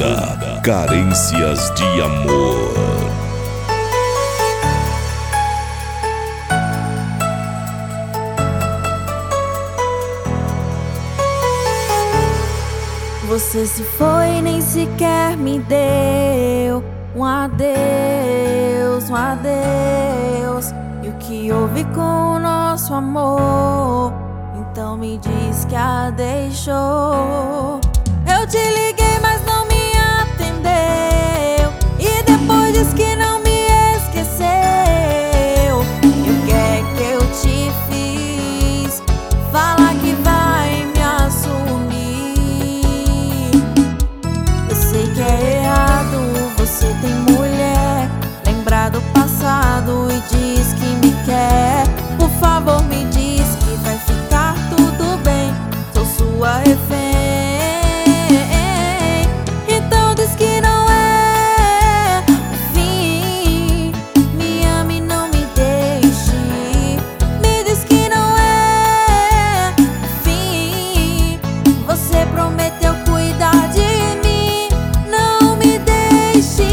Banda Carências de Amor. Você se foi e nem sequer me deu um adeus, um adeus. E o que houve com o nosso amor? Então me diz que a deixou. Eu te liguei, mas não me atendeu, e depois diz que não me esqueceu. E o que é que eu te fiz? Fala que vai me assumir. Eu sei que é errado, você tem mulher, lembra do passado e diz que me quer. Por favor, me diz que vai ficar tudo bem, sou sua refém. Então diz que não é o fim, me ame e não me deixe. Me diz que não é o fim, você prometeu cuidar de mim, não me deixe.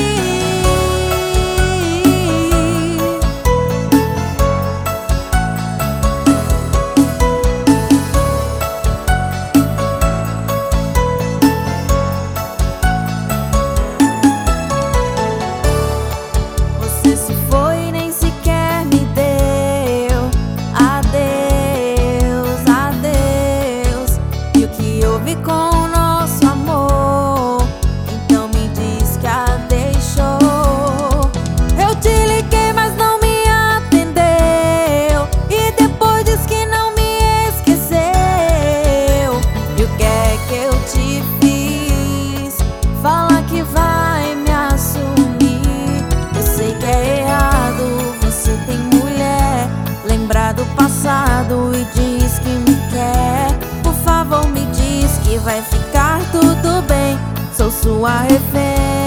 Você se foi e nem sequer me deu adeus, adeus. E o que houve com o nosso amor? Então me diz que a deixou. Eu te liguei, mas não me atendeu, e depois diz que não me esqueceu. E o que é que eu te fiz? Fala que vai me assumir. Eu sei que é errado, você tem mulher, lembra do passado e diz que me quer. Por favor, me diz que vai ficar tudo bem, sou sua refém.